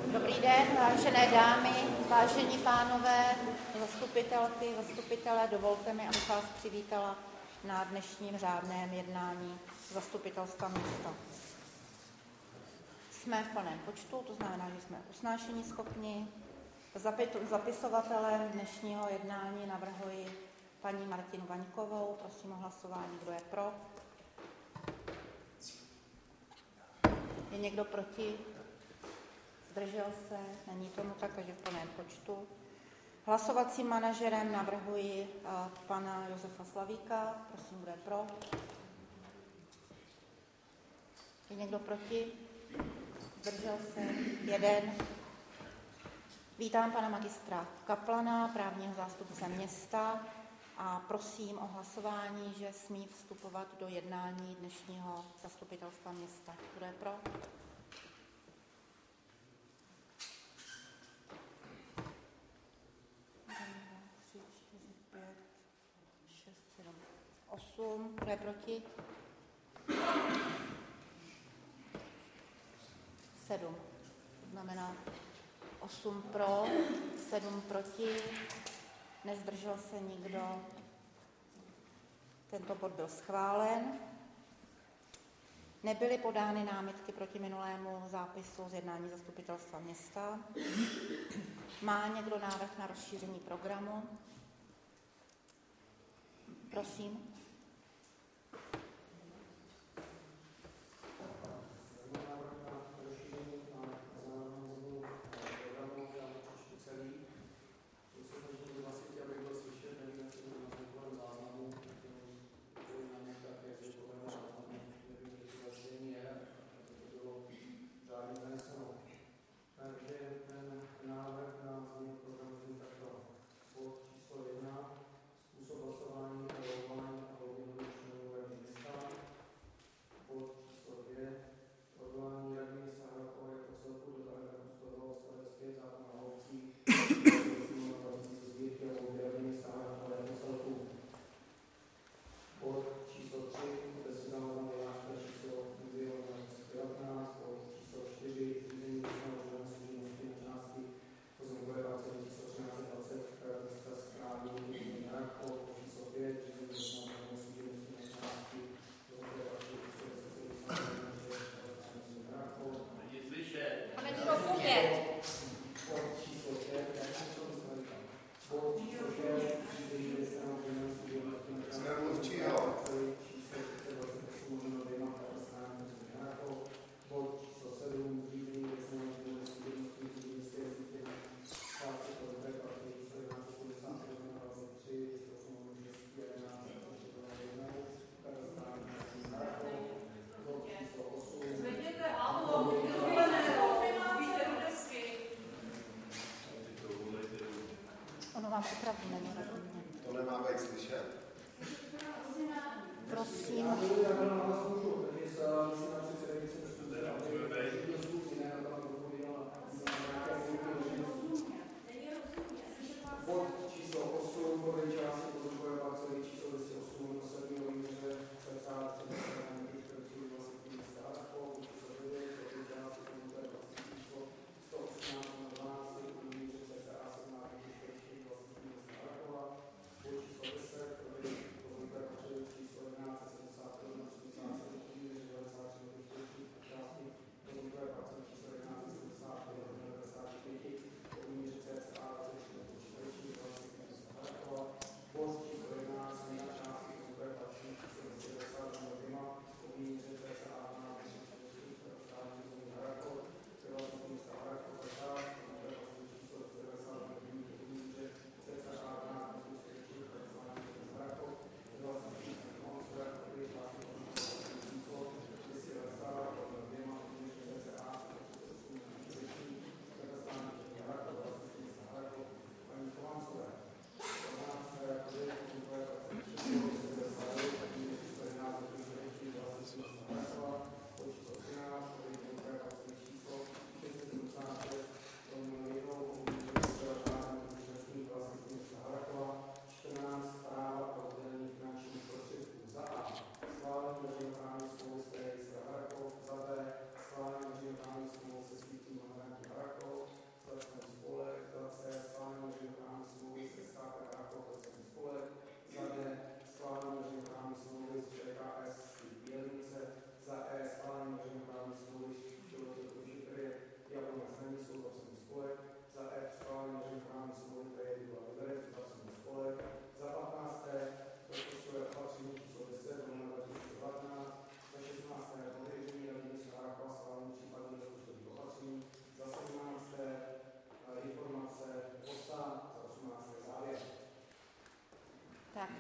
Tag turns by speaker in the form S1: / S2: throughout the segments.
S1: Dobrý den, vážené dámy, vážení pánové, zastupitelky, zastupitelé, dovolte mi, abych vás přivítala na dnešním řádném jednání zastupitelstva města. Jsme v plném počtu, to znamená, že jsme usnášení schopni. Zapisovatelem dnešního jednání navrhuji paní Martinu Vaňkovou. Prosím o hlasování, kdo je pro. Je někdo proti? Zdržel se? Není tomu tak, takže v plném počtu. Hlasovacím manažerem navrhuji pana Josefa Slavíka. Prosím, kdo je pro. Je někdo proti? Zdržel se? Jeden. Vítám pana magistra Kaplana, právního zástupce města, a prosím o hlasování, že smí vstupovat do jednání dnešního zastupitelstva města. Kdo je pro? Kdo je proti? 7. To znamená 8 pro, 7 proti, nezdržel se nikdo. Tento bod byl schválen. Nebyly podány námitky proti minulému zápisu z jednání zastupitelstva města. Má někdo návrh na rozšíření programu? Prosím.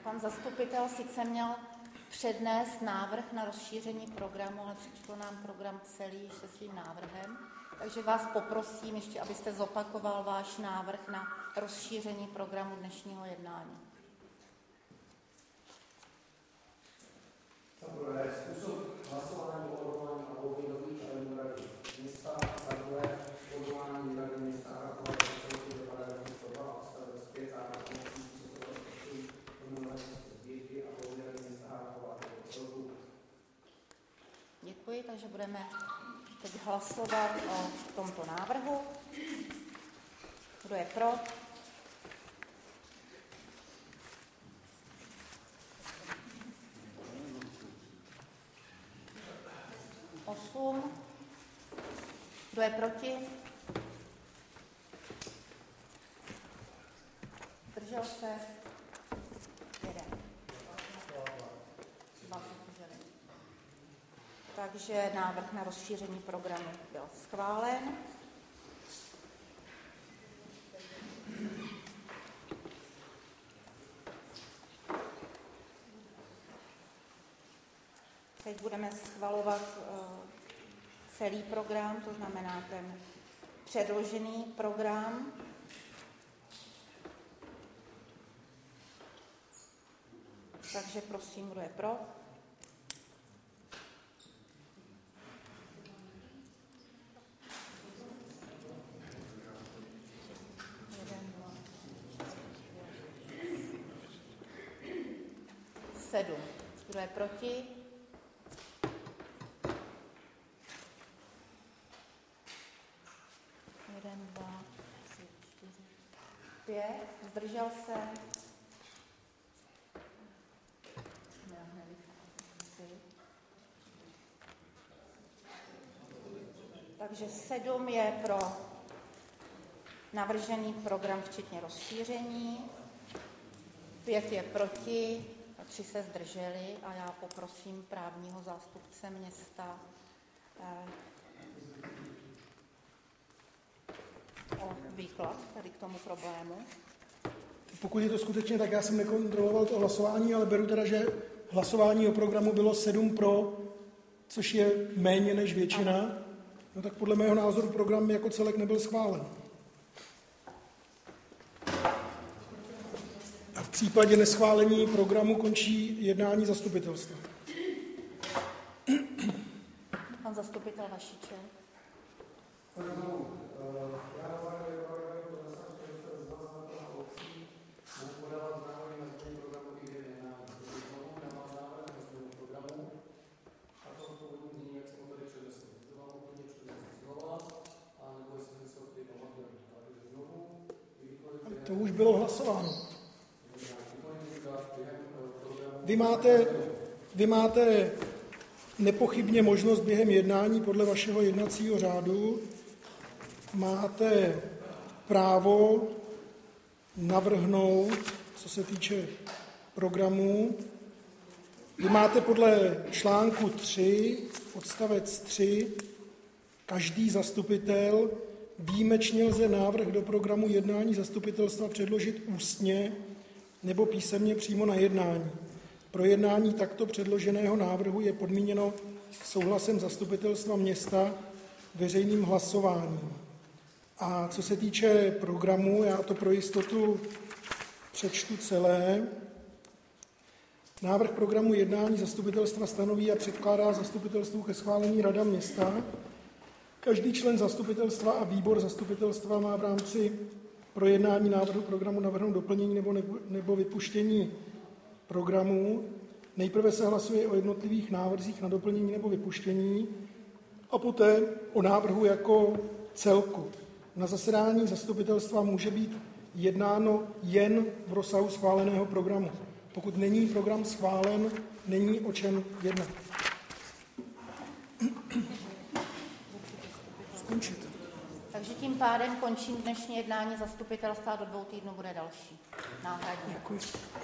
S1: Pan zastupitel sice měl přednést návrh na rozšíření programu, ale přečetl nám program celý se svým návrhem. Takže vás poprosím ještě, abyste zopakoval váš návrh na rozšíření programu dnešního jednání.
S2: Za prvé, způsob hlasování o odvolání a volby nových členů Rady města, za druhé, odvolání Rady města Rakova do celku do paragrafu 102 odstavec 5 zákona a volby Rady města Rakova do celku.
S1: Děkuji, takže budeme teď hlasovat o tomto návrhu. Kdo je pro? Kdo je proti? Zdržel se? 1. 2 zdrželi. Takže návrh na rozšíření programu byl schválen. Teď budeme schvalovat celý program, to znamená ten předložený program. Takže prosím, kdo je pro? Sedm. Kdo je proti? 5. Zdržel se? Takže 7 je pro navržený program včetně rozšíření, 5 je proti, 3 se zdrželi a já poprosím právního zástupce města o výklad tady k tomu problému.
S3: Pokud je to skutečně tak, já jsem nekontroloval to hlasování, ale beru teda, že hlasování o programu bylo 7 pro, což je méně než většina. No tak podle mého názoru program jako celek nebyl schválen. A v případě neschválení programu končí jednání zastupitelstva.
S1: Pan zastupitel Vašíček.
S3: To už bylo hlasováno. Vy máte nepochybně možnost během jednání podle vašeho jednacího řádu, máte právo navrhnout, co se týče programu. Vy máte podle článku 3, odstavec 3, každý zastupitel výjimečně lze návrh do programu jednání zastupitelstva předložit ústně nebo písemně přímo na jednání. Projednání takto předloženého návrhu je podmíněno souhlasem zastupitelstva města veřejným hlasováním. A co se týče programu, já to pro jistotu přečtu celé. Návrh programu jednání zastupitelstva stanoví a předkládá zastupitelstvu ke schválení Rada města. Každý člen zastupitelstva a výbor zastupitelstva má v rámci projednání návrhu programu navrhnout doplnění nebo vypuštění programu. Nejprve se hlasuje o jednotlivých návrzích na doplnění nebo vypuštění a poté o návrhu jako celku. Na zasedání zastupitelstva může být jednáno jen v rozsahu schváleného programu. Pokud není program schválen, není o čem jednat. Skončit.
S1: Takže tím pádem končím dnešní jednání zastupitelstva a do 2 týdnů bude další náhradní.
S3: Děkuji.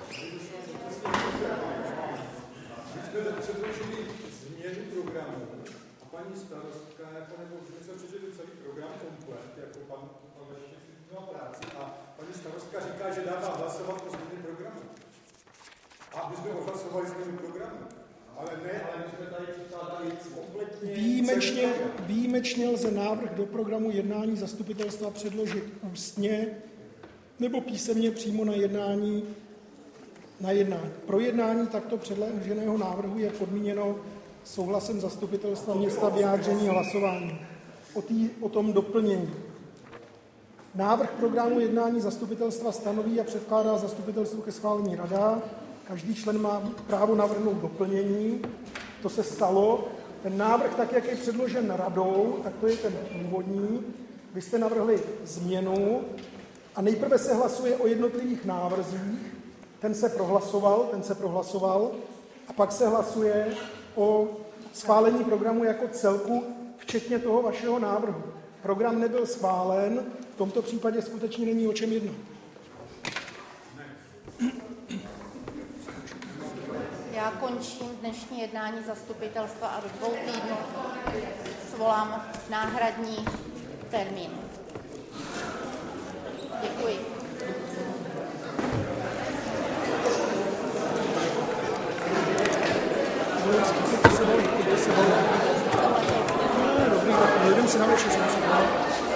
S4: My jsme předložili změnu programu a paní starostka, nebo my jsme přečetli celý program komplet, jako pan Vašíček měl práci a paní starostka říká, že dává hlasovat o změně programu. jsme odhlasovali změnu programu. Ale my jsme tady předkládali kompletně...
S3: Výjimečně lze návrh do programu jednání zastupitelstva předložit ústně nebo písemně přímo na jednání. Pro jednání takto předloženého návrhu je podmíněno souhlasem zastupitelstva města vyjádření hlasování o tom doplnění. Návrh programu jednání zastupitelstva stanoví a předkládá zastupitelstvu ke schválení rada. Každý člen má právo navrhnout doplnění. To se stalo. Ten návrh, tak jak je předložen radou, tak to je ten původní. Vy jste navrhli změnu a nejprve se hlasuje o jednotlivých návrzích. Ten se prohlasoval a pak se hlasuje o schválení programu jako celku, včetně toho vašeho návrhu. Program nebyl schválen, v tomto případě skutečně není o čem jednat.
S1: Já končím dnešní jednání zastupitelstva a do 2 týdnů svolám náhradní termín. Děkuji.
S3: Dobrý, tak jdem si na večer.